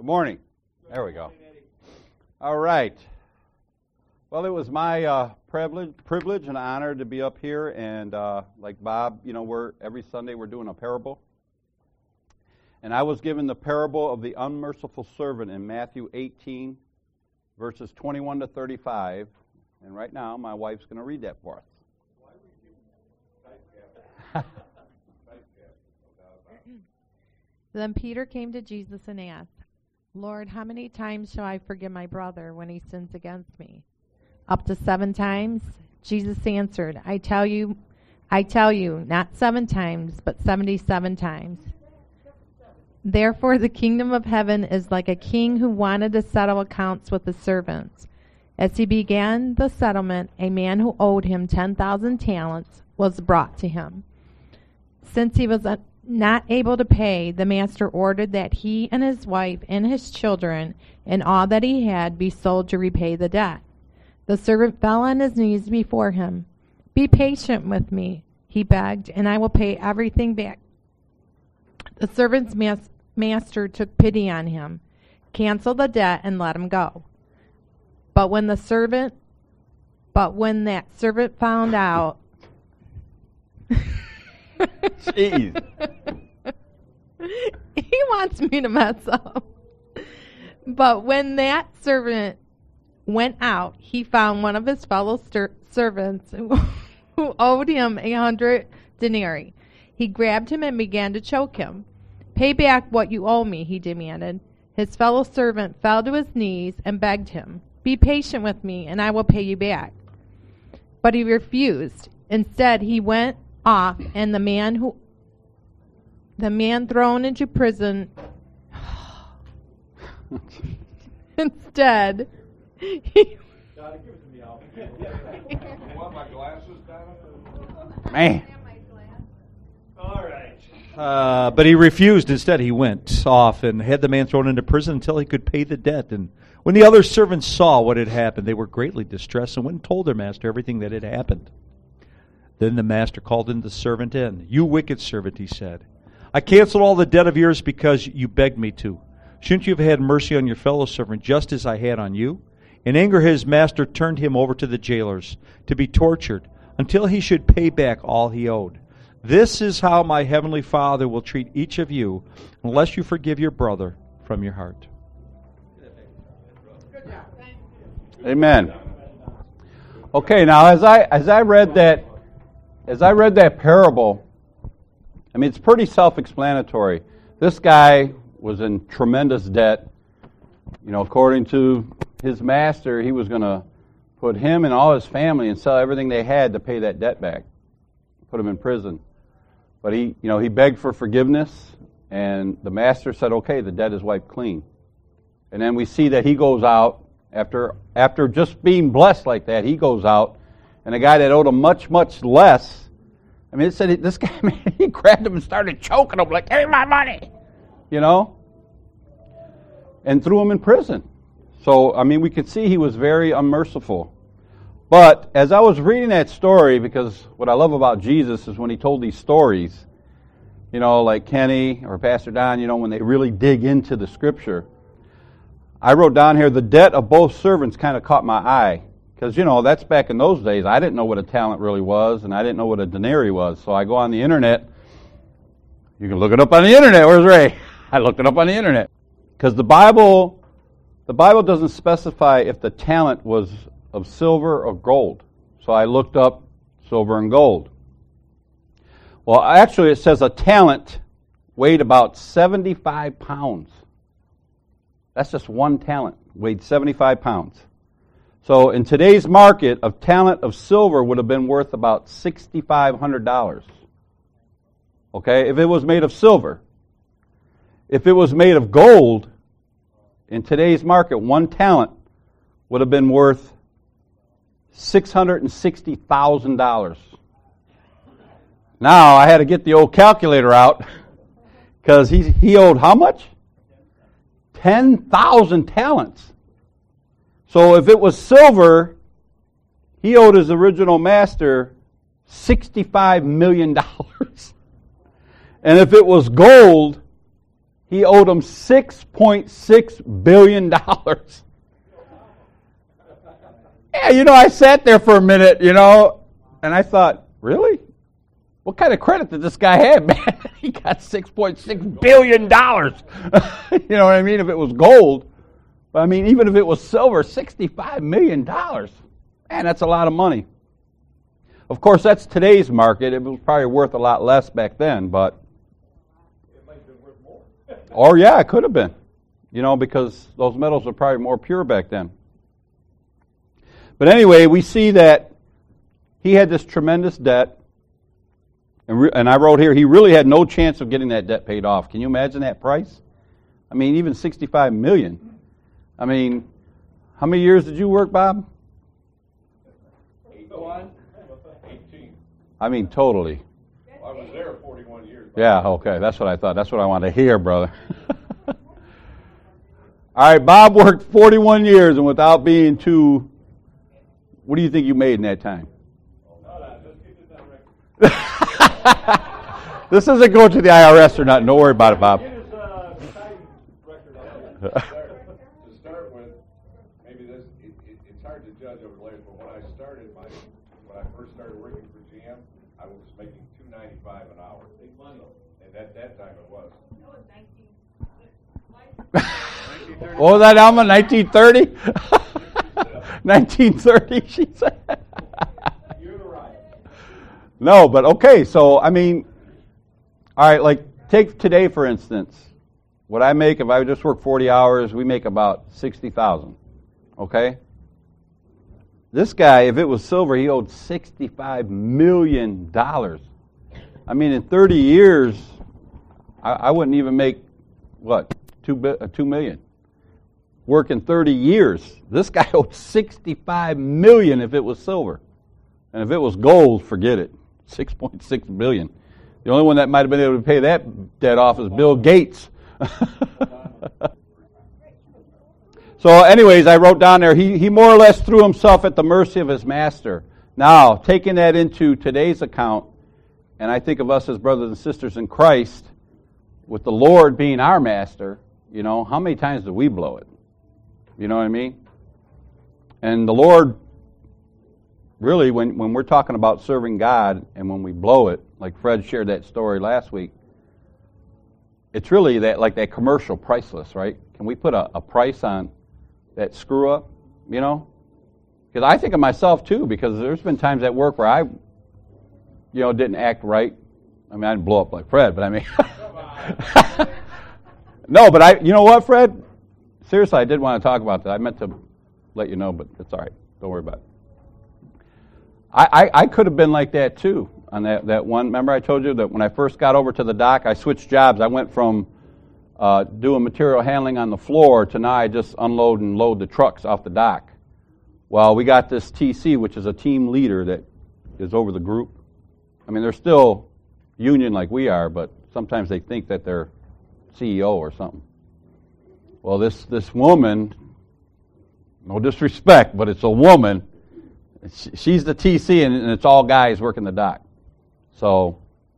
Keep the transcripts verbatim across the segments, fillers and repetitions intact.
Good morning. There we go. All right. Well, it was my uh, privilege, privilege and honor to be up here, and uh, like Bob, you know, we're every Sunday we're doing a parable, and I was given the parable of the unmerciful servant in Matthew eighteen, verses twenty-one to thirty-five, and right now my wife's going to read that for us. Then Peter came to Jesus and asked, Lord, how many times shall I forgive my brother when he sins against me? Up to seven times? Jesus answered, I tell you, I tell you, not seven times, but seventy-seven times. Therefore the kingdom of heaven is like a king who wanted to settle accounts with his servants. As he began the settlement, a man who owed him ten thousand talents was brought to him. Since he was a not able to pay, the master ordered that he and his wife and his children and all that he had be sold to repay the debt. The servant fell on his knees before him. Be patient with me, he begged, and I will pay everything back. The servant's mas- master took pity on him, canceled the debt, and let him go. But when the servant, but when that servant found out, Jeez. He wants me to mess up. But when that servant went out, he found one of his fellow stir- servants who, who owed him a hundred denarii. He grabbed him and began to choke him. Pay back what you owe me, he demanded. His fellow servant fell to his knees and begged him, be patient with me and I will pay you back. But he refused. Instead, he went off, and the man who the man thrown into prison instead he Man. All right. Uh, but he refused. Instead, he went off and had the man thrown into prison until he could pay the debt. And when the other servants saw what had happened, they were greatly distressed and went and told their master everything that had happened. Then the master called in the servant in. You wicked servant, he said. I canceled all the debt of yours because you begged me to. Shouldn't you have had mercy on your fellow servant just as I had on you? In anger, his master turned him over to the jailers to be tortured until he should pay back all he owed. This is how my heavenly Father will treat each of you unless you forgive your brother from your heart. Amen. Okay, now as I as I read that As I read that parable, I mean, it's pretty self-explanatory. This guy was in tremendous debt. You know, according to his master, he was going to put him and all his family and sell everything they had to pay that debt back, put him in prison. But he, you know, he begged for forgiveness, and the master said, okay, the debt is wiped clean. And then we see that he goes out, after after just being blessed like that, he goes out, and a guy that owed him much, much less, I mean, it said this guy, man, he grabbed him and started choking him like, "Give me my money," you know, and threw him in prison. So, I mean, we could see he was very unmerciful. But as I was reading that story, because what I love about Jesus is when he told these stories, you know, like Kenny or Pastor Don, you know, when they really dig into the Scripture, I wrote down here, the debt of both servants kind of caught my eye. Because, you know, that's back in those days. I didn't know what a talent really was, and I didn't know what a denarii was. So I go on the internet. You can look it up on the internet. Where's Ray? I looked it up on the internet. Because the Bible, the Bible doesn't specify if the talent was of silver or gold. So I looked up silver and gold. Well, actually it says a talent weighed about seventy-five pounds. That's just one talent, weighed seventy-five pounds. So in today's market, a talent of silver would have been worth about six thousand five hundred dollars. Okay, if it was made of silver. If it was made of gold, in today's market, one talent would have been worth six hundred sixty thousand dollars. Now, I had to get the old calculator out, because he, he owed how much? ten thousand talents. So if it was silver, he owed his original master sixty-five million dollars. And if it was gold, he owed him six point six billion dollars. Yeah, you know, I sat there for a minute, you know, and I thought, really? What kind of credit did this guy have, man? He got six point six billion dollars. You know what I mean? If it was gold. But I mean, even if it was silver, sixty-five million dollars. Man, that's a lot of money. Of course, that's today's market. It was probably worth a lot less back then, but... It might have been worth more. Or, yeah, it could have been. You know, because those metals were probably more pure back then. But anyway, we see that he had this tremendous debt. And, re- and I wrote here, he really had no chance of getting that debt paid off. Can you imagine that price? I mean, even sixty-five million dollars. I mean, how many years did you work, Bob? eighteen. I mean, totally. I was there forty-one years. Yeah, okay, that's what I thought. That's what I wanted to hear, brother. All right, Bob worked forty-one years, and without being too, what do you think you made in that time? This isn't going to the I R S or not. Don't worry about it, Bob. To start with, maybe this, it, it, it's hard to judge over the layers, but when I started my, when I first started working for G M, I was making two ninety-five an hour. Big money. And at that time it was. What was that, Alma? nineteen thirty? nineteen thirty, she said. You're right. No, but okay, so, I mean, all right, like, take today, for instance. What I make, if I just work forty hours, we make about sixty thousand dollars, okay? This guy, if it was silver, he owed sixty-five million dollars. I mean, in thirty years, I, I wouldn't even make, what, two, uh, two million. Working thirty years, this guy owed sixty-five million dollars if it was silver. And if it was gold, forget it, six point six billion dollars. The only one that might have been able to pay that debt off is Bill Gates. So anyways, I wrote down there, he, he more or less threw himself at the mercy of his master. Now, taking that into today's account, and I think of us as brothers and sisters in Christ, with the Lord being our master, you know, how many times do we blow it? You know what I mean? And the Lord, really, when, when we're talking about serving God, and when we blow it, like Fred shared that story last week, it's really that like that commercial priceless, right? Can we put a, a price on that screw up, you know? Because I think of myself too, because there's been times at work where I, you know, didn't act right. I mean, I didn't blow up like Fred, but I mean, no, but I, you know what, Fred? Seriously, I did want to talk about that. I meant to let you know, but it's all right. Don't worry about it. I, I, I could have been like that too. On that, that one, remember I told you that when I first got over to the dock, I switched jobs. I went from uh, doing material handling on the floor to now I just unload and load the trucks off the dock. Well, we got this T C, which is a team leader that is over the group. I mean, they're still union like we are, but sometimes they think that they're C E O or something. Well, this, this woman, no disrespect, but it's a woman. She's the T C, and it's all guys working the dock. So,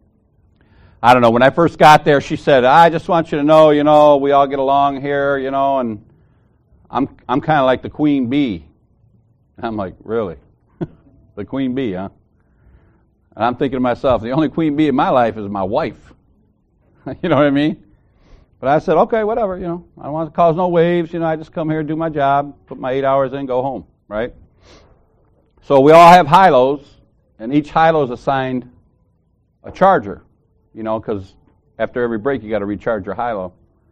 I don't know. When I first got there, she said, I just want you to know, you know, we all get along here, you know, and I'm I'm kind of like the queen bee. And I'm like, really? The queen bee, huh? And I'm thinking to myself, the only queen bee in my life is my wife. You know what I mean? But I said, okay, whatever, you know. I don't want to cause no waves. You know, I just come here, do my job, put my eight hours in, go home, right? So we all have high-lows, and each high-low is assigned a charger, you know, because after every break you got to recharge your high-low.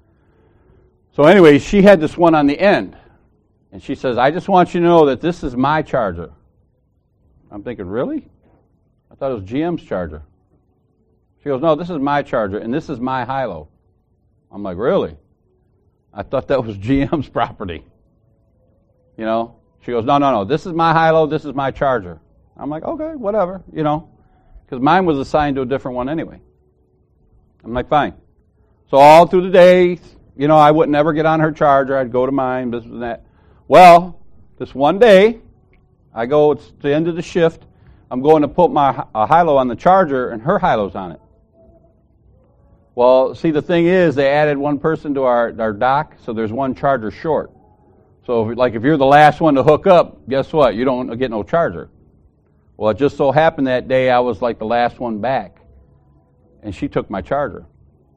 So anyway, she had this one on the end, and she says, I just want you to know that this is my charger. I'm thinking, really? I thought it was G M's charger. She goes, no, this is my charger, and this is my high-low. I'm like, really? I thought that was G M's property. You know? She goes, no, no, no, this is my high-low, this is my charger. I'm like, okay, whatever, you know. Because mine was assigned to a different one anyway. I'm like, fine. So all through the day, you know, I would never get on her charger. I'd go to mine, this and that. Well, this one day, I go, it's the end of the shift. I'm going to put my a high-low on the charger, and her high-low's on it. Well, see, the thing is, they added one person to our, our dock, so there's one charger short. So, if, like, if you're the last one to hook up, guess what? You don't get no charger. Well, it just so happened that day I was like the last one back, and she took my charger.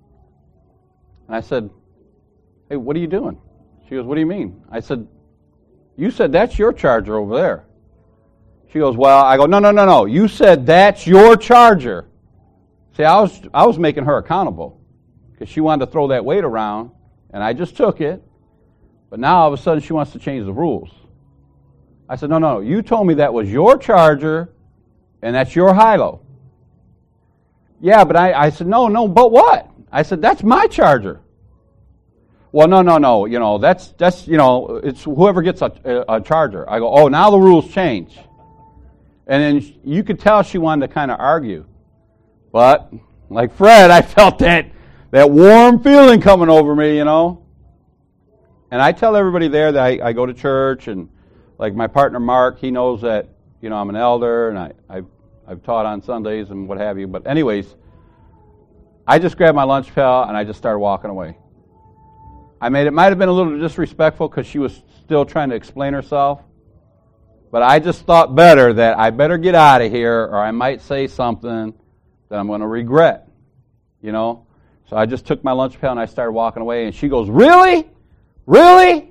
And I said, hey, what are you doing? She goes, what do you mean? I said, you said that's your charger over there. She goes, well, I go, no, no, no, no. You said that's your charger. See, I was I was making her accountable because she wanted to throw that weight around, and I just took it. But now all of a sudden she wants to change the rules. I said, no, no, you told me that was your charger, and that's your high-low. Yeah, but I, I said, no, no, but what? I said, that's my charger. Well, no, no, no, you know, that's, that's you know, it's whoever gets a, a, a charger. I go, oh, now the rules change. And then you could tell she wanted to kind of argue. But, like Fred, I felt that, that warm feeling coming over me, you know. And I tell everybody there that I, I go to church, and like my partner Mark, he knows that, you know, I'm an elder, and I, I've, I've taught on Sundays and what have you. But anyways, I just grabbed my lunch pail, and I just started walking away. I made it might have been a little disrespectful because she was still trying to explain herself. But I just thought better that I better get out of here, or I might say something that I'm going to regret, you know. So I just took my lunch pail and I started walking away. And she goes, really? Really?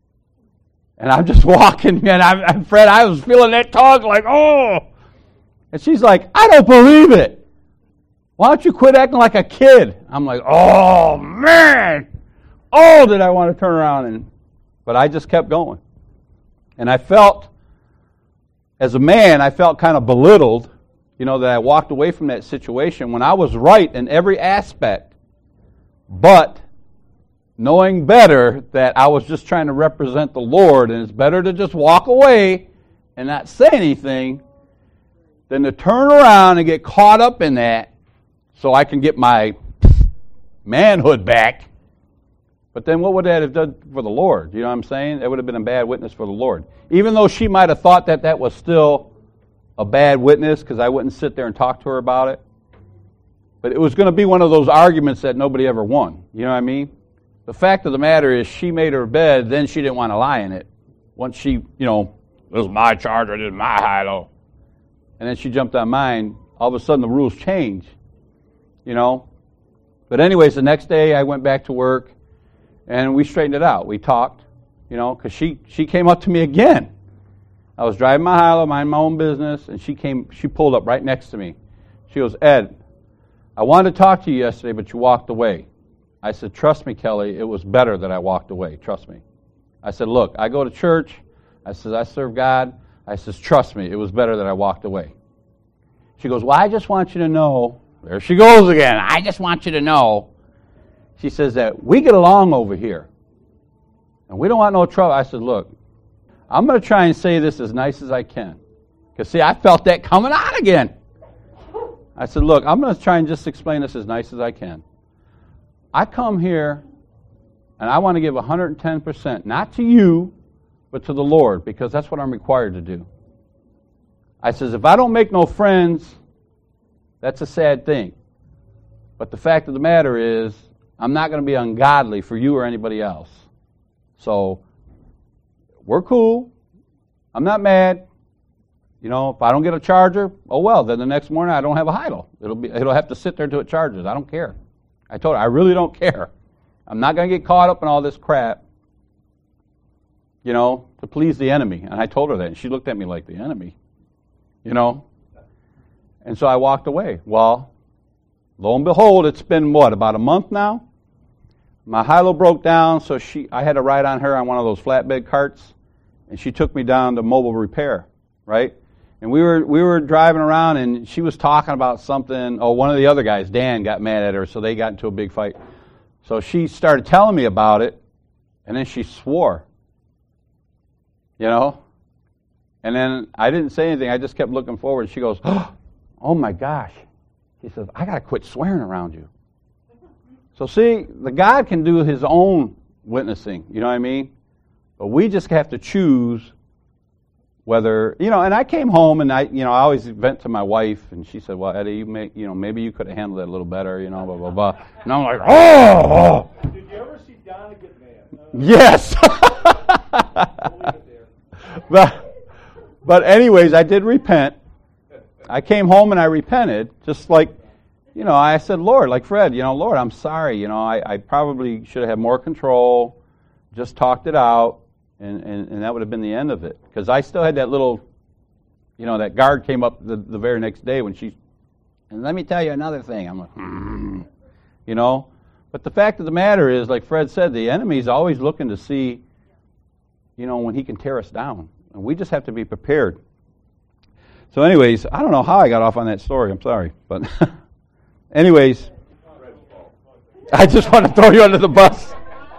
And I'm just walking, and I'm, and Fred, I was feeling that tug like, oh. And she's like, I don't believe it. Why don't you quit acting like a kid? I'm like, oh, man. Oh, did I want to turn around. and But I just kept going. And I felt, as a man, I felt kind of belittled, you know, that I walked away from that situation when I was right in every aspect. But knowing better that I was just trying to represent the Lord, and it's better to just walk away and not say anything than to turn around and get caught up in that so I can get my manhood back. But then what would that have done for the Lord? You know what I'm saying? It would have been a bad witness for the Lord. Even though she might have thought that that was still a bad witness because I wouldn't sit there and talk to her about it. But it was going to be one of those arguments that nobody ever won. You know what I mean? The fact of the matter is she made her bed, then she didn't want to lie in it. Once she, you know, this is my charger, this is my high-low. And then she jumped on mine. All of a sudden the rules change, you know. But anyways, the next day I went back to work and we straightened it out. We talked, you know, because she, she came up to me again. I was driving my high-low, minding my own business, and she came. She pulled up right next to me. She goes, Ed, I wanted to talk to you yesterday, but you walked away. I said, trust me, Kelly, it was better that I walked away. Trust me. I said, look, I go to church. I said, I serve God. I says, trust me, it was better that I walked away. She goes, well, I just want you to know. There she goes again. I just want you to know. She says that we get along over here, and we don't want no trouble. I said, look, I'm going to try and say this as nice as I can. Because, see, I felt that coming on again. I said, look, I'm going to try and just explain this as nice as I can. I come here, and I want to give one hundred ten percent, not to you, but to the Lord, because that's what I'm required to do. I says, if I don't make no friends, that's a sad thing. But the fact of the matter is, I'm not going to be ungodly for you or anybody else. So, we're cool. I'm not mad. You know, if I don't get a charger, oh well, then the next morning I don't have a high-low. It'll be it'll have to sit there until it charges. I don't care. I told her, I really don't care. I'm not going to get caught up in all this crap, you know, to please the enemy. And I told her that, and she looked at me like, the enemy? You know? And so I walked away. Well, lo and behold, it's been, what, about a month now? My high-low broke down, so she I had to ride on her on one of those flatbed carts, and she took me down to mobile repair, right? And we were we were driving around, and she was talking about something. Oh, one of the other guys, Dan, got mad at her, so they got into a big fight. So she started telling me about it, and then she swore, you know? And then I didn't say anything. I just kept looking forward. She goes, oh, my gosh. She says, I got to quit swearing around you. So see, the God can do his own witnessing, you know what I mean? But we just have to choose whether, you know, and I came home and I, you know, I always vent to my wife, and she said, well, Eddie, you may, you know, maybe you could have handled it a little better, you know, blah, blah, blah. And I'm like, oh! Did you ever see Donna get mad? Uh, Yes! we'll leave it there. but, but anyways, I did repent. I came home and I repented, just like, you know, I said, Lord, like Fred, you know, Lord, I'm sorry. You know, I, I probably should have had more control, just talked it out, and, and, and that would have been the end of it. Because I still had that little, you know, that guard came up the, the very next day when she, and let me tell you another thing. I'm like, hmm, you know. But the fact of the matter is, like Fred said, the enemy's always looking to see, you know, when he can tear us down. And we just have to be prepared. So anyways, I don't know how I got off on that story. I'm sorry. But anyways, I just want to throw you under the bus.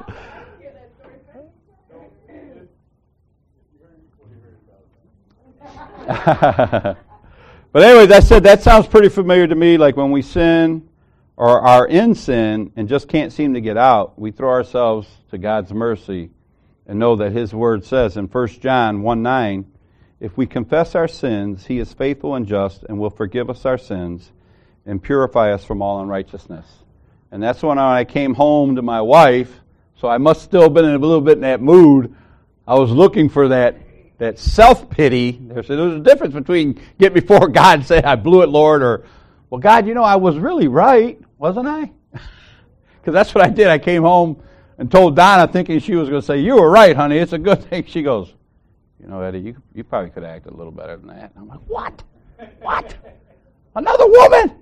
But anyways, I said that sounds pretty familiar to me. Like when we sin or are in sin and just can't seem to get out, we throw ourselves to God's mercy and know that His Word says in First John one nine, if we confess our sins, He is faithful and just and will forgive us our sins and purify us from all unrighteousness. And that's when I came home to my wife, so I must still have been in a little bit in that mood. I was looking for that that self-pity. There's, there's a difference between get before God and say, I blew it, Lord, or, well, God, you know, I was really right, wasn't I? Because that's what I did. I came home and told Donna, thinking she was going to say, you were right, honey, it's a good thing. She goes, you know, Eddie, you, you probably could have acted a little better than that. And I'm like, what? What? Another woman?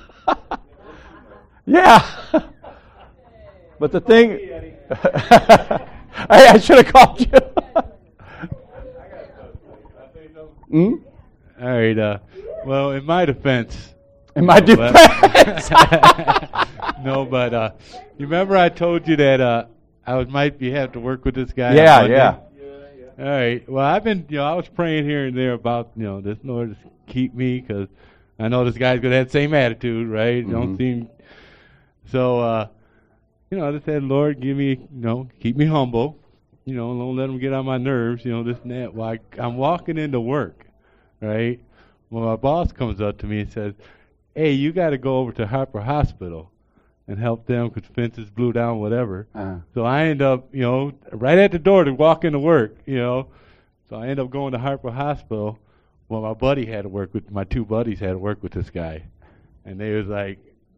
Yeah. But the thing... I, I should have called you. Hmm? All right. Uh, well, in my defense... In my no, defense? But, no, but uh, you remember I told you that uh, I was, might be have to work with this guy? Yeah, yeah. All right. Well, I've been, you know, I was praying here and there about, you know, this Lord to keep me because I know this guy's going to have the same attitude, right? Mm-hmm. Don't seem. So, uh, you know, I just said, Lord, give me, you know, keep me humble. You know, don't let him get on my nerves, you know, this and that. Well, I, I'm walking into work, right? Well, my boss comes up to me and says, hey, you got to go over to Harper Hospital and help them because fences blew down, whatever. Uh-huh. So I end up, you know, right at the door to walk into work, you know. So I end up going to Harper Hospital. Well, my buddy had to work with, my two buddies had to work with this guy. And they was like,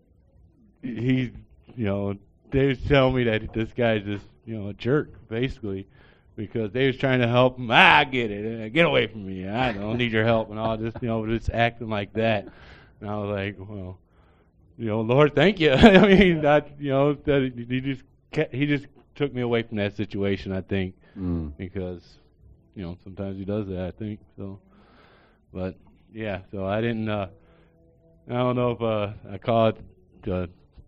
he, you know, they was telling me that this guy's just, you know, a jerk, basically, because they was trying to help him. Ah, I get it. Get away from me. I don't need your help and all this, you know, just acting like that. And I was like, well, you know, Lord, thank you. I mean, that, you know, that he just kept, he just took me away from that situation, I think, Mm. because, you know, sometimes he does that, I think. So, but yeah, so I didn't. Uh, I don't know if uh, I called uh,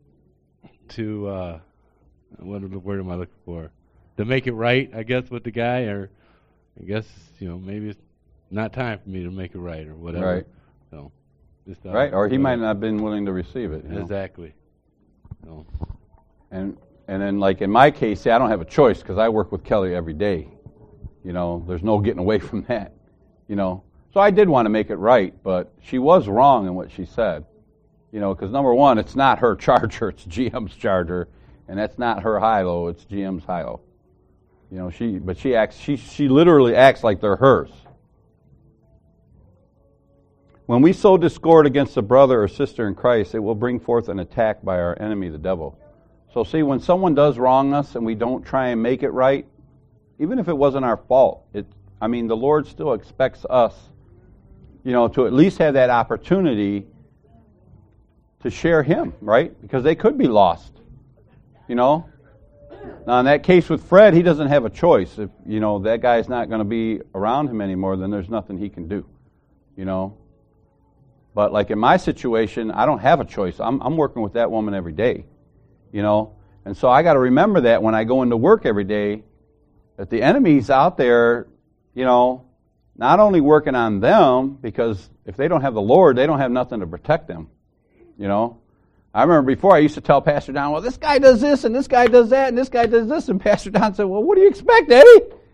to uh, what word am I looking for? To make it right, I guess, with the guy, or I guess, you know, maybe it's not time for me to make it right or whatever. Right. So. Just, uh, Right, or he so might not have been willing to receive it. You know? Exactly. So. And and then, like in my case, see, I don't have a choice because I work with Kelly every day. You know, there's no getting away from that. You know, so I did want to make it right, but she was wrong in what she said. You know, because number one, it's not her charger; it's G M's charger, and that's not her high-low; it's G M's high-low. You know, she but she acts she she literally acts like they're hers. When we sow discord against a brother or sister in Christ, it will bring forth an attack by our enemy, the devil. So see, when someone does wrong us and we don't try and make it right, even if it wasn't our fault, it, I mean, the Lord still expects us, you know, to at least have that opportunity to share Him, right? Because they could be lost, you know. Now, in that case with Fred, he doesn't have a choice. If, you know, that guy's not going to be around him anymore, then there's nothing he can do, you know. But like in my situation, I don't have a choice. I'm, I'm working with that woman every day, you know. And so I got to remember that when I go into work every day, that the enemy's out there, you know, not only working on them, because if they don't have the Lord, they don't have nothing to protect them, you know. I remember before I used to tell Pastor Don, well, this guy does this, and this guy does that, and this guy does this. And Pastor Don said, well, what do you expect, Eddie?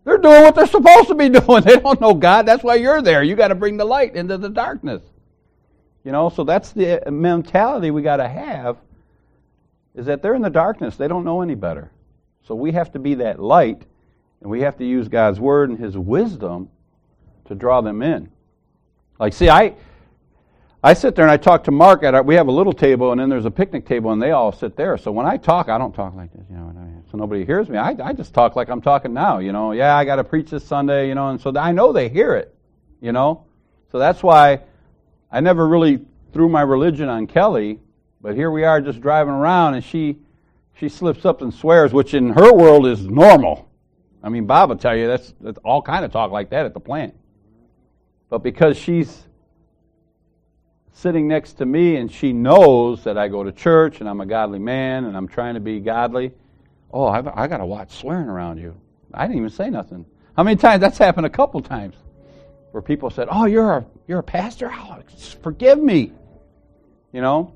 They're doing what they're supposed to be doing. They don't know God. That's why you're there. You got to bring the light into the darkness. You know, so that's the mentality we got to have, is that they're in the darkness. They don't know any better. So we have to be that light, and we have to use God's word and his wisdom to draw them in. Like, see, I I sit there and I talk to Mark. At our, we have a little table, and then there's a picnic table, and they all sit there. So when I talk, I don't talk like this, you know, so nobody hears me. I, I just talk like I'm talking now, you know. Yeah, I got to preach this Sunday, you know, and so I know they hear it, you know. So that's why I never really threw my religion on Kelly, but here we are just driving around, and she she slips up and swears, which in her world is normal. I mean, Bob will tell you that's, that's all kind of talk like that at the plant. But because she's sitting next to me and she knows that I go to church and I'm a godly man and I'm trying to be godly, oh, I've, I got to watch swearing around you. I didn't even say nothing. How many times? That's happened a couple times where people said, oh, you're a, you're a pastor? Oh, forgive me. You know?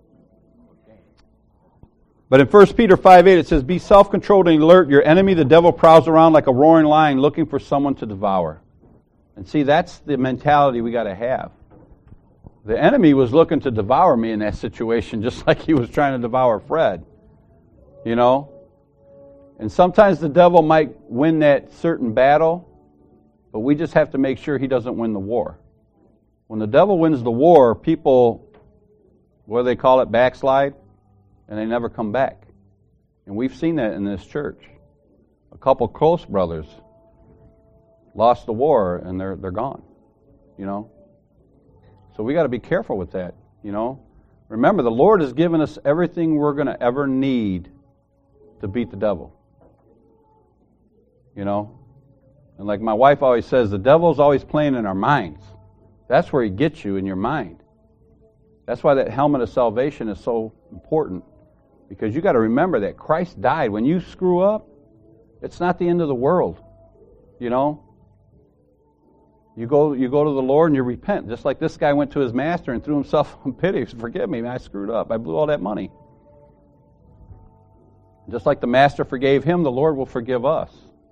But in First Peter five eight it says, be self-controlled and alert. Your enemy, the devil, prowls around like a roaring lion looking for someone to devour. And see, that's the mentality we got to have. The enemy was looking to devour me in that situation, just like he was trying to devour Fred. You know? And sometimes the devil might win that certain battle, but we just have to make sure he doesn't win the war. When the devil wins the war, people, what do they call it, backslide, and they never come back. And we've seen that in this church. A couple close brothers lost the war, and they're they're gone. You know? So we got to be careful with that, you know. Remember, the Lord has given us everything we're going to ever need to beat the devil. You know? And like my wife always says, the devil's always playing in our minds. That's where he gets you, in your mind. That's why that helmet of salvation is so important. Because you got to remember that Christ died. When you screw up, it's not the end of the world. You know? You go you go to the Lord and you repent. Just like this guy went to his master and threw himself in pity. He said, forgive me, man, I screwed up. I blew all that money. Just like the master forgave him, the Lord will forgive us.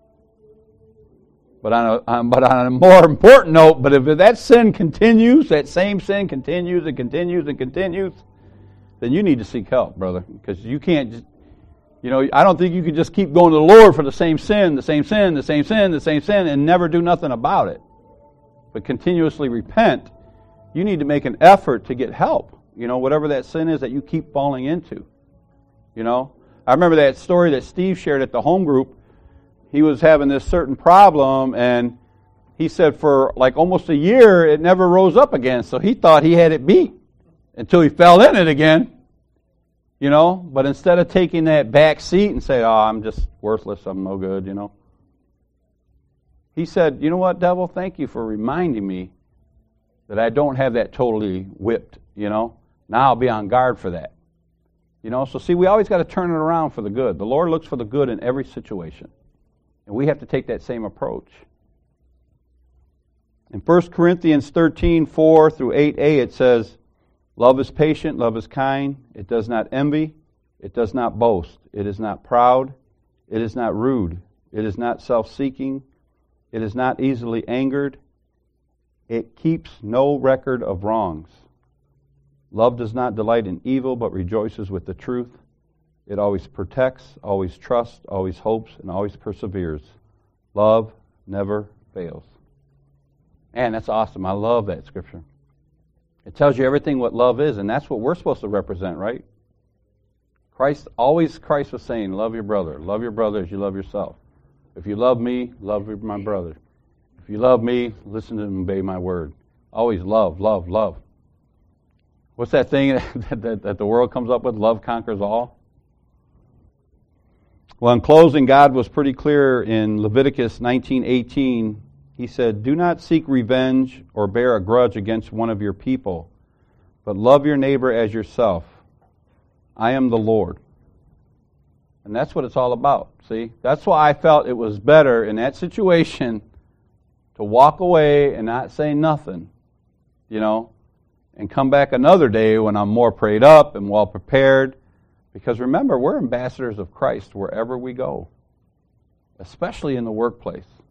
But on a, um, but on a more important note, but if that sin continues, that same sin continues and continues and continues, then you need to seek help, brother. Because you can't just, you know, I don't think you can just keep going to the Lord for the same sin, the same sin, the same sin, the same sin, and never do nothing about it. But continuously repent. You need to make an effort to get help. You know, whatever that sin is that you keep falling into. You know, I remember that story that Steve shared at the home group. He was having this certain problem, and he said for like almost a year it never rose up again. So he thought he had it beat until he fell in it again. You know, but instead of taking that back seat and say, oh, I'm just worthless, I'm no good, you know. He said, you know what, devil, thank you for reminding me that I don't have that totally whipped, you know. Now I'll be on guard for that. You know, so see, we always got to turn it around for the good. The Lord looks for the good in every situation. And we have to take that same approach. In First Corinthians thirteen, four through eight a, it says, love is patient, love is kind, it does not envy, it does not boast, it is not proud, it is not rude, it is not self-seeking, it is not easily angered. It keeps no record of wrongs. Love does not delight in evil, but rejoices with the truth. It always protects, always trusts, always hopes, and always perseveres. Love never fails. Man, that's awesome. I love that scripture. It tells you everything what love is, and that's what we're supposed to represent, right? Christ, always Christ was saying, love your brother. Love your brother as you love yourself. If you love me, love my brother. If you love me, listen and obey my word. Always love, love, love. What's that thing that, that, that the world comes up with? Love conquers all. Well, in closing, God was pretty clear in Leviticus nineteen eighteen. He said, do not seek revenge or bear a grudge against one of your people, but love your neighbor as yourself. I am the Lord. And that's what it's all about, see? That's why I felt it was better in that situation to walk away and not say nothing, you know, and come back another day when I'm more prayed up and well prepared. Because remember, we're ambassadors of Christ wherever we go, especially in the workplace.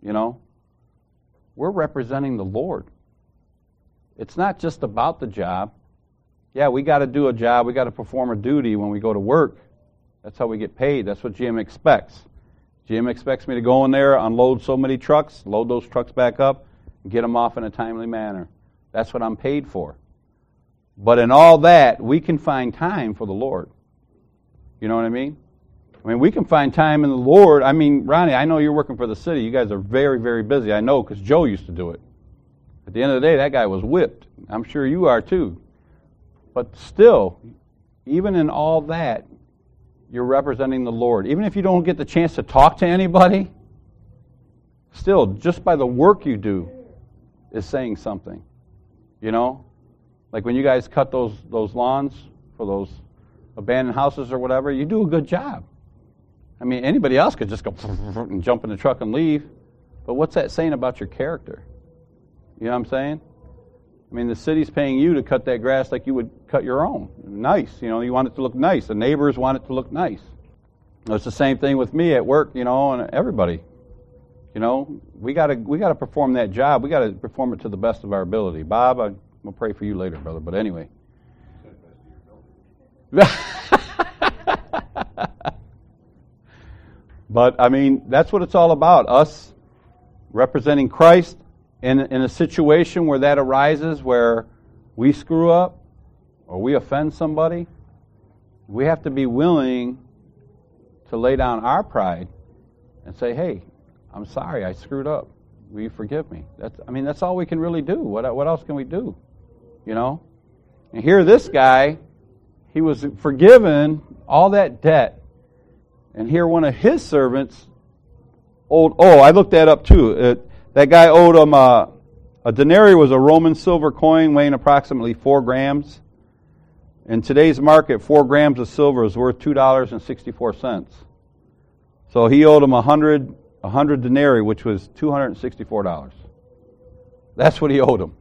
you know, we're representing the Lord. It's not just about the job. Yeah, we got to do a job. We got to perform a duty when we go to work. That's how we get paid. That's what G M expects. G M expects me to go in there, unload so many trucks, load those trucks back up, and get them off in a timely manner. That's what I'm paid for. But in all that, we can find time for the Lord. You know what I mean? I mean, we can find time in the Lord. I mean, Ronnie, I know you're working for the city. You guys are very, very busy. I know because Joe used to do it. At the end of the day, that guy was whipped. I'm sure you are too. But still, even in all that, you're representing the Lord. Even if you don't get the chance to talk to anybody, still, just by the work you do is saying something. You know? Like when you guys cut those, those lawns for those abandoned houses or whatever, you do a good job. I mean, anybody else could just go and jump in the truck and leave. But what's that saying about your character? You know what I'm saying? I mean, the city's paying you to cut that grass like you would cut your own. Nice. You know, you want it to look nice. The neighbors want it to look nice. It's the same thing with me at work, you know, and everybody. You know, we gotta we gotta perform that job. We gotta perform it to the best of our ability. Bob, I'm gonna pray for you later, brother. But anyway. But I mean, that's what it's all about. Us representing Christ in in a situation where that arises, where we screw up or we offend somebody. We have to be willing to lay down our pride and say, "Hey, I'm sorry, I screwed up. Will you forgive me?" That's I mean, that's all we can really do. What what else can we do? You know? And here this guy, he was forgiven all that debt. And here one of his servants owed, oh, I looked that up too. It, that guy owed him, uh, a denarii was a Roman silver coin weighing approximately four grams. In today's market, four grams of silver is worth two dollars and sixty-four cents. So he owed him a hundred, a hundred denarii, which was two hundred and sixty-four dollars. That's what he owed him.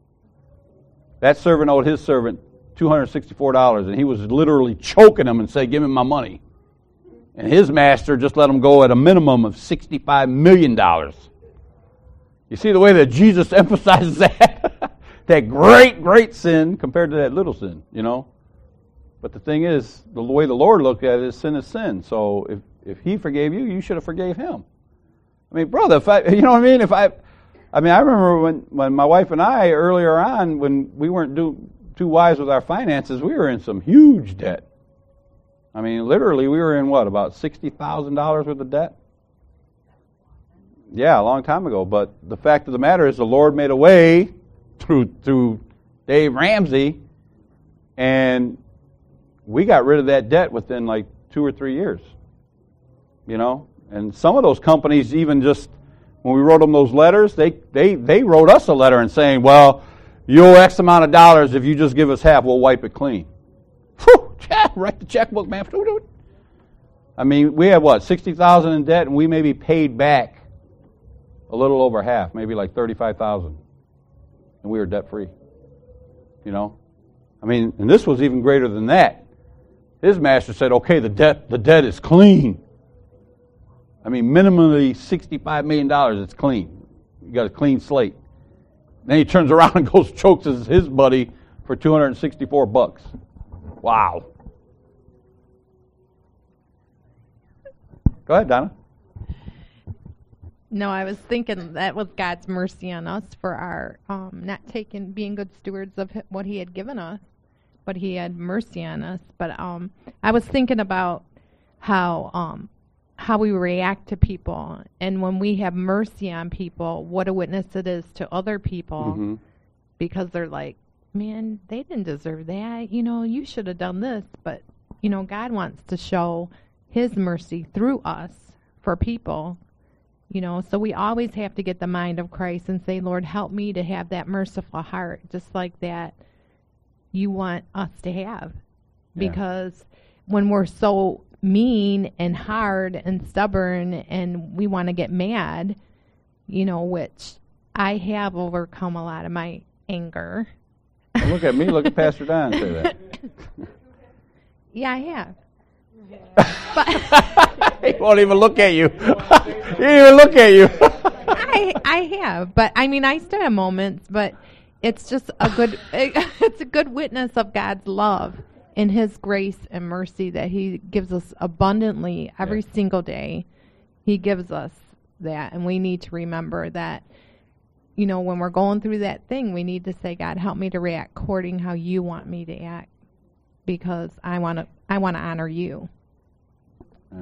That servant owed his servant two hundred and sixty-four dollars, and he was literally choking him and saying, "Give me my money." And his master just let him go at a minimum of sixty-five million dollars. You see the way that Jesus emphasizes that? That great, great sin compared to that little sin, you know? But the thing is, the way the Lord looked at it is sin is sin. So if, if he forgave you, you should have forgave him. I mean, brother, if I, you know what I mean? If I, I mean, I remember when, when my wife and I, earlier on, when we weren't do, too wise with our finances, we were in some huge debt. I mean, literally, we were in what, about sixty thousand dollars worth of debt? Yeah, a long time ago. But the fact of the matter is the Lord made a way through through Dave Ramsey, and we got rid of that debt within like two or three years. You know? And some of those companies even just, when we wrote them those letters, they, they, they wrote us a letter and saying, well, you owe X amount of dollars. If you just give us half, we'll wipe it clean. Whew, write the checkbook, man. I mean, we had what, sixty thousand dollars in debt, and we maybe paid back a little over half, maybe like thirty-five thousand dollars. And we were debt-free. You know? I mean, and this was even greater than that. His master said, okay, the debt the debt is clean. I mean, minimally sixty-five million dollars, it's clean. You got a clean slate. Then he turns around and goes chokes his, his buddy for two hundred sixty-four bucks. Wow. Go ahead, Donna. No, I was thinking that was God's mercy on us for our um, not taking, being good stewards of what He had given us, but He had mercy on us. But um, I was thinking about how um, how we react to people, and when we have mercy on people, what a witness it is to other people, mm-hmm. because they're like, man, they didn't deserve that. You know, you should have done this. But, you know, God wants to show His mercy through us for people. You know, so we always have to get the mind of Christ and say, Lord, help me to have that merciful heart, just like that you want us to have. Yeah. Because when we're so mean and hard and stubborn and we want to get mad, you know, which I have overcome a lot of my anger. Well, look at me. Look at Pastor Don say that. Yeah, I have. But he won't even look at you. He didn't even look at you. I I have, but I mean, I still have moments, but it's just a good it's a good witness of God's love and His grace and mercy that He gives us abundantly every Yeah. single day. He gives us that, and we need to remember that. You know, when we're going through that thing, we need to say, God, help me to react according how You want me to act, because I want to I want to honor You. Yeah.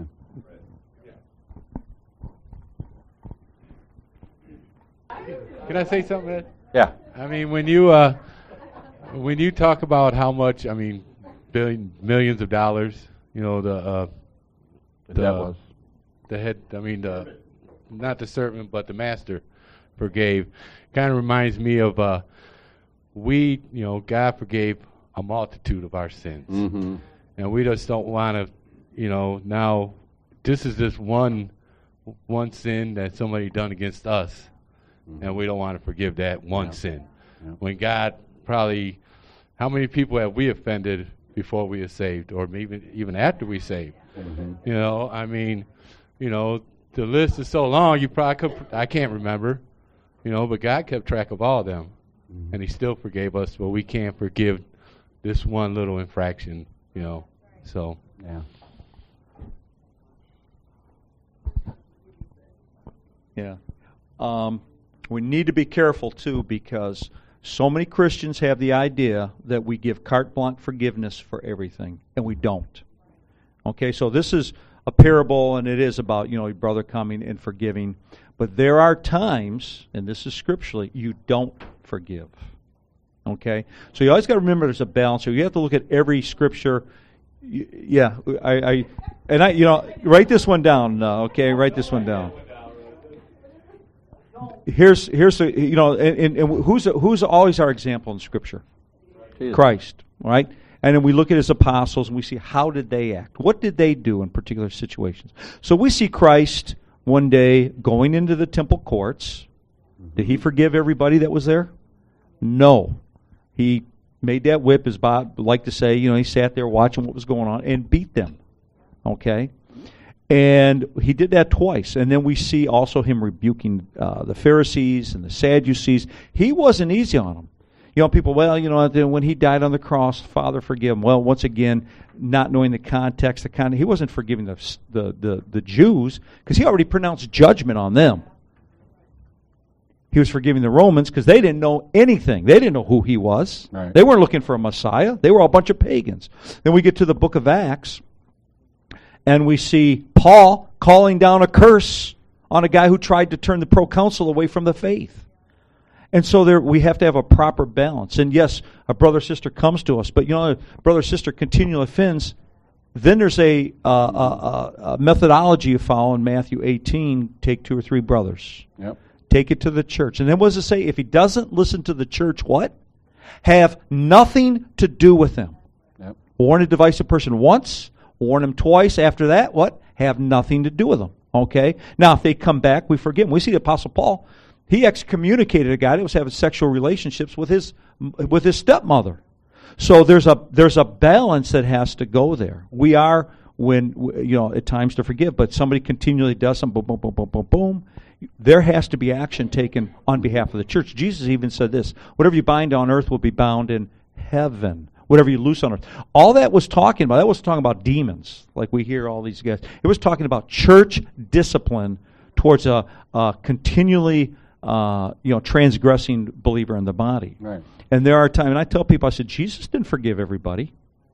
Can I say something, Ed? Yeah. I mean, when you uh, when you talk about how much, I mean, billion millions of dollars, you know, the uh, The the, debt was. the head, I mean, the not the servant, but the master forgave. Kind of reminds me of uh, we, you know, God forgave a multitude of our sins, Mm-hmm. and we just don't want to, you know, now this is just one one sin that somebody done against us. And we don't want to forgive that one Yeah. sin. Yeah. When God probably, how many people have we offended before we are saved, or even even after we saved? Mm-hmm. You know, I mean, you know, the list is so long. You probably could, I can't remember. You know, but God kept track of all of them, Mm-hmm. and He still forgave us. But we can't forgive this one little infraction. You know, so. Yeah. Yeah. Um, we need to be careful, too, because so many Christians have the idea that we give carte blanche forgiveness for everything, and we don't. Okay, so this is a parable, and it is about, you know, your brother coming and forgiving. But there are times, and this is scripturally, you don't forgive. Okay? So you always got to remember there's a balance. So you have to look at every scripture. Y- Yeah, I, I and I, you know, write this one down, uh, okay? Write this one down. Here's here's a, you know, and, and, and who's who's always our example in Scripture? Jesus. Christ, right? And then we look at His apostles and we see how did they act? What did they do in particular situations? So we see Christ one day going into the temple courts. Did He forgive everybody that was there? No. He made that whip, as Bob would like to say. You know, He sat there watching what was going on and beat them. Okay? And He did that twice. And then we see also Him rebuking uh, the Pharisees and the Sadducees. He wasn't easy on them. You know, people, well, you know, when He died on the cross, Father, forgive Him. Well, once again, not knowing the context, the kind of, He wasn't forgiving the the the, the Jews because He already pronounced judgment on them. He was forgiving the Romans because they didn't know anything. They didn't know who He was. Right. They weren't looking for a Messiah. They were all a bunch of pagans. Then we get to the book of Acts, and we see Paul calling down a curse on a guy who tried to turn the proconsul away from the faith. And so there, we have to have a proper balance. And yes, a brother or sister comes to us, but you know, a brother or sister continually offends. Then there's a, uh, a, a methodology you follow in Matthew eighteen. Take two or three brothers. Yep. Take it to the church. And then what does it say? If he doesn't listen to the church, what? Have nothing to do with them. Yep. Warn a divisive person once. Warn them twice. After that, what? Have nothing to do with them. Okay? Now, if they come back, we forgive them. We see the Apostle Paul. He excommunicated a guy that was having sexual relationships with his with his stepmother. So there's a there's a balance that has to go there. We are, when, you know, at times to forgive, but somebody continually does something, boom, boom, boom, boom, boom, boom. There has to be action taken on behalf of the church. Jesus even said this: whatever you bind on earth will be bound in heaven. Whatever you loose on earth. All that was talking about, that was talking about demons, like we hear all these guys. It was talking about church discipline towards a, a continually uh, you know, transgressing believer in the body. Right. And there are times, and I tell people, I said, Jesus didn't forgive everybody.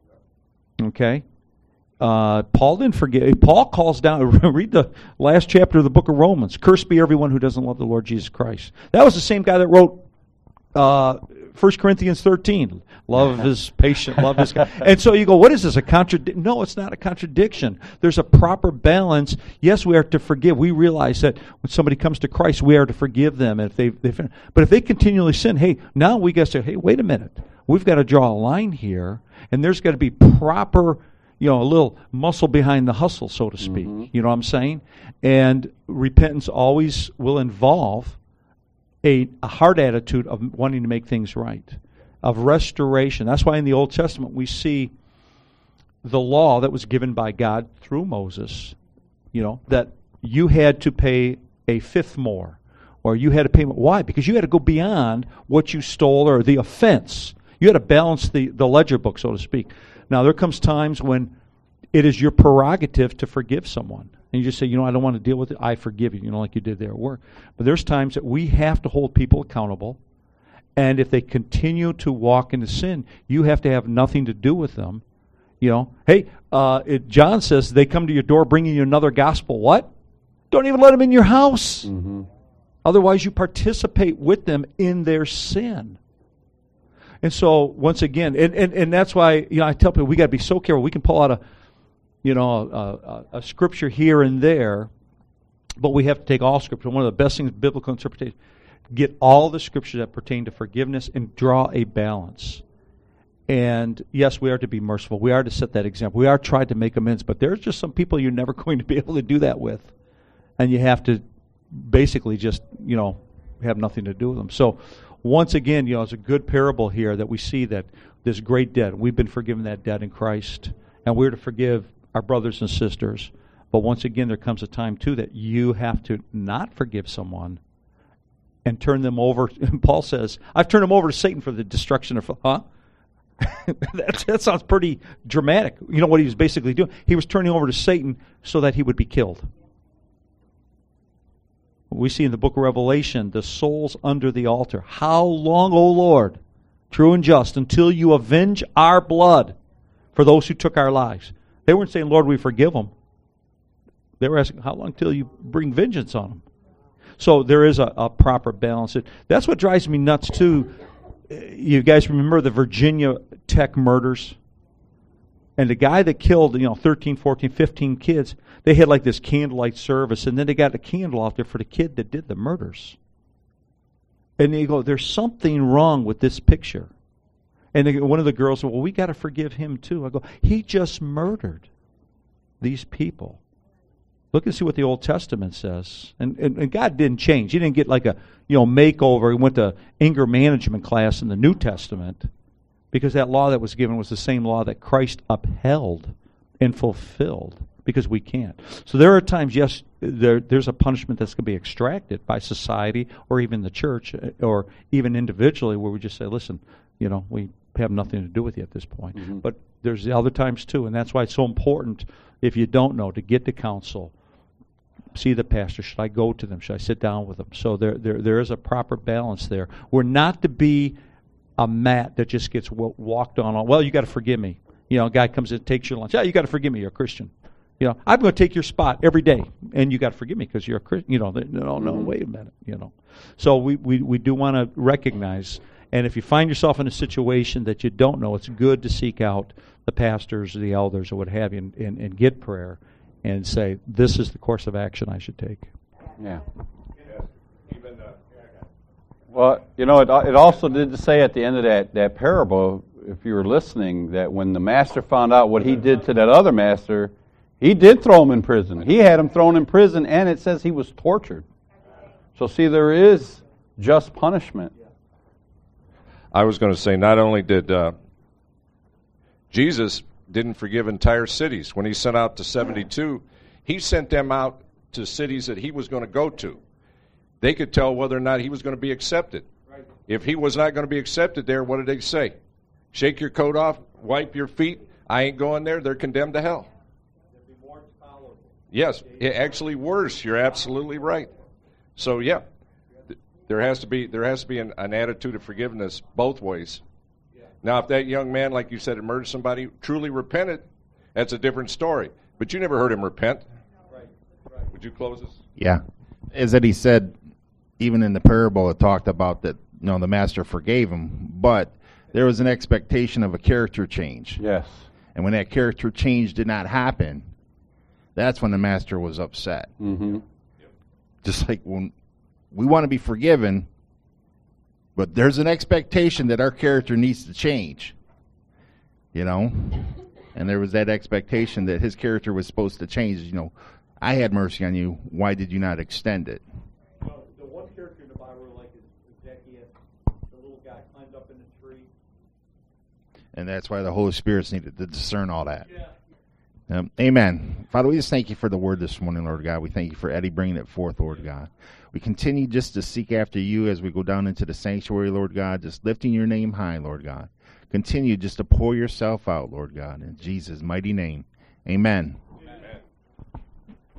Okay? Uh, Paul didn't forgive. Paul calls down, read the last chapter of the book of Romans. Cursed be everyone who doesn't love the Lord Jesus Christ. That was the same guy that wrote uh, First Corinthians thirteen. Love is patient, love is kind. And so you go, what is this, a contradiction? No, it's not a contradiction. There's a proper balance. Yes, we are to forgive. We realize that when somebody comes to Christ, we are to forgive them. And if they, if, but if they continually sin, hey, now we got to say, hey, wait a minute. We've got to draw a line here, and there's got to be proper, you know, a little muscle behind the hustle, so to speak. Mm-hmm. You know what I'm saying? And repentance always will involve a, a heart attitude of wanting to make things right, of restoration. That's why in the Old Testament we see the law that was given by God through Moses, you know, that you had to pay a fifth more, or you had a payment. Why? Because you had to go beyond what you stole or the offense. You had to balance the, the ledger book, so to speak. Now, there comes times when it is your prerogative to forgive someone. And you just say, you know, I don't want to deal with it. I forgive you, you know, like you did there at work. But there's times that we have to hold people accountable. And if they continue to walk into sin, you have to have nothing to do with them. You know, hey, uh, it, John says they come to your door bringing you another gospel. What? Don't even let them in your house. Mm-hmm. Otherwise, you participate with them in their sin. And so, once again, and, and, and that's why, you know, I tell people we got to be so careful. We can pull out a, you know, a, a, a scripture here and there, but we have to take all scripture. One of the best things, biblical interpretation, get all the scriptures that pertain to forgiveness and draw a balance. And yes, we are to be merciful. We are to set that example. We are trying to make amends, but there's just some people you're never going to be able to do that with. And you have to basically just, you know, have nothing to do with them. So, once again, you know, it's a good parable here that we see that this great debt, we've been forgiven that debt in Christ, and we're to forgive our brothers and sisters. But once again, there comes a time, too, that you have to not forgive someone and turn them over. And Paul says, I've turned them over to Satan for the destruction of, huh? that, that sounds pretty dramatic. You know what he was basically doing? He was turning over to Satan so that he would be killed. We see in the book of Revelation, the souls under the altar. How long, O Lord, true and just, until you avenge our blood for those who took our lives? They weren't saying, Lord, we forgive them. They were asking, how long till you bring vengeance on them? So there is a, a proper balance. That's what drives me nuts, too. You guys remember the Virginia Tech murders? And the guy that killed, you know, thirteen, fourteen, fifteen kids, they had like this candlelight service, and then they got a candle out there for the kid that did the murders. And they go, there's something wrong with this picture. And they, one of the girls said, well, we got to forgive him too. I go, he just murdered these people. Look and see what the Old Testament says. And, and, and God didn't change. He didn't get like a, you know, makeover. He went to anger management class in the New Testament, because that law that was given was the same law that Christ upheld and fulfilled, because we can't. So there are times, yes, there, there's a punishment that's going to be extracted by society or even the church or even individually, where we just say, listen, you know, we have nothing to do with you at this point. Mm-hmm. But there's the other times too, and that's why it's so important, if you don't know, to get to counsel. See the pastor. Should I go to them? Should I sit down with them? So there, there, there is a proper balance there. We're not to be a mat that just gets walked on. Well, you got to forgive me. You know, a guy comes in and takes your lunch. Yeah, you got to forgive me. You're a Christian. You know, I'm going to take your spot every day, and you got to forgive me because you're a Christian. You know, no, no, wait a minute. You know, so we we, we do want to recognize. And if you find yourself in a situation that you don't know, it's good to seek out the pastors or the elders or what have you, and, and, and get prayer and say, this is the course of action I should take. Yeah. Well, you know, it, it also did say at the end of that, that parable, if you were listening, that when the master found out what he did to that other master, he did throw him in prison. He had him thrown in prison, and it says he was tortured. So see, there is just punishment. I was going to say, not only did uh, Jesus didn't forgive entire cities. When he sent out the seventy-two, he sent them out to cities that he was going to go to. They could tell whether or not he was going to be accepted. Right. If he was not going to be accepted there, what did they say? Shake your coat off, wipe your feet. I ain't going there. They're condemned to hell. Be more tolerable. Yes, actually worse. You're absolutely right. So yeah, there has to be there has to be an, an attitude of forgiveness both ways. Now, if that young man, like you said, had murdered somebody, truly repented, that's a different story. But you never heard him repent. Right. Right. Would you close this? Yeah. As Eddie said, even in the parable, it talked about that, you know, the master forgave him, but there was an expectation of a character change. Yes. And when that character change did not happen, that's when the master was upset. Mm-hmm. Just like when we want to be forgiven, but there's an expectation that our character needs to change, you know? And there was that expectation that his character was supposed to change. You know, I had mercy on you. Why did you not extend it? Well, the one character in the Bible I like is Zacchaeus, the little guy climbed up in the tree. And that's why the Holy Spirit's needed to discern all that. Yeah. Um, amen. Father, we just thank you for the word this morning, Lord God. We thank you for Eddie bringing it forth, Lord God. We continue just to seek after you as we go down into the sanctuary, Lord God, just lifting your name high, Lord God. Continue just to pour yourself out, Lord God, in Jesus' mighty name. Amen.